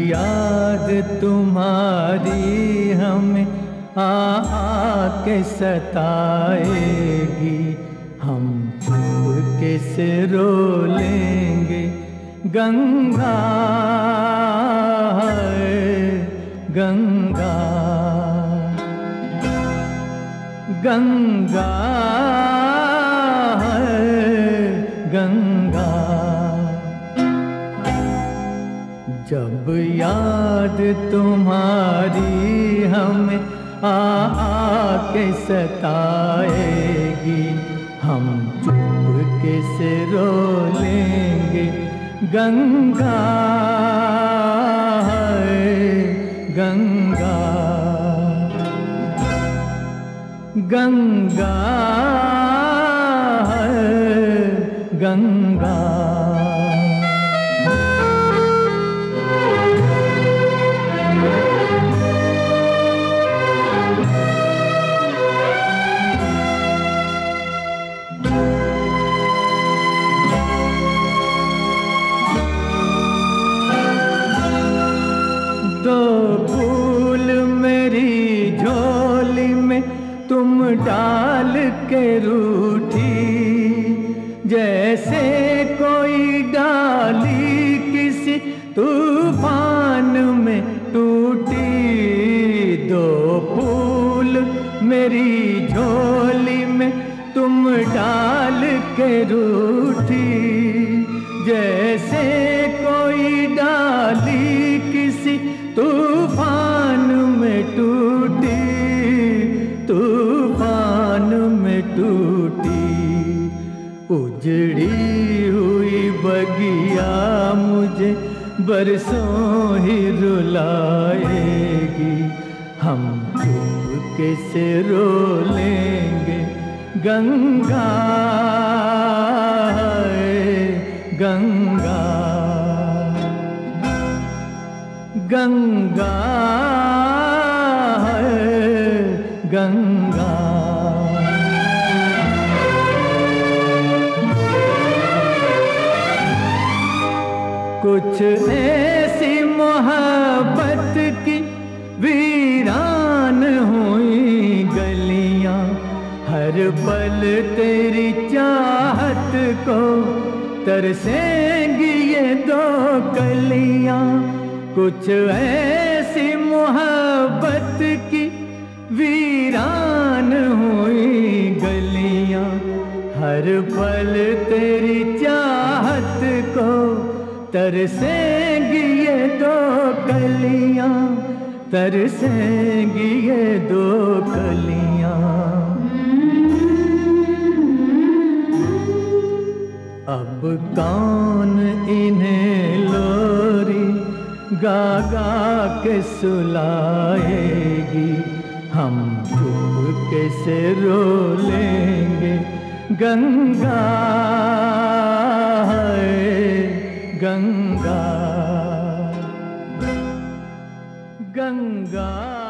याद तुम्हारी हमें आके सताएगी, हम चुपके से रो लेंगे गंगा है गंगा, गंगा है गंगा। जब याद तुम्हारी हमें आके सताएगी, हम चुपके से रो लेंगे गंगा है गंगा, गंगा है गंगा। दो फूल मेरी झोली में तुम डाल के रूठी, जैसे कोई डाली किसी तूफान में टूटी। दो फूल मेरी झोली में तुम डाल के रूठी, जैसे कोई डाली किसी तूफान में टूटी, तूफान में टूटी। उजड़ी हुई बगिया मुझे बरसों ही रुलाएगी, हम चुपके से रो लेंगे गंगा है गंगा, गंगा है गंगा। कुछ ऐसी मोहब्बत की वीरान हुई गलियां, हर पल तेरी चाहत को तरसेंगी ये दो कलियां। कुछ ऐसी मोहब्बत की वीरान हुई गलियां, हर पल तेरी चाहत को तरसेंगी ये दो कलियां, तरसेंगी ये दो कलियां। अब कौन इन्हें लोरी गा गा के सुलाएगी, हम चुपके से रो लेंगे गंगा है गंगा, गंगा।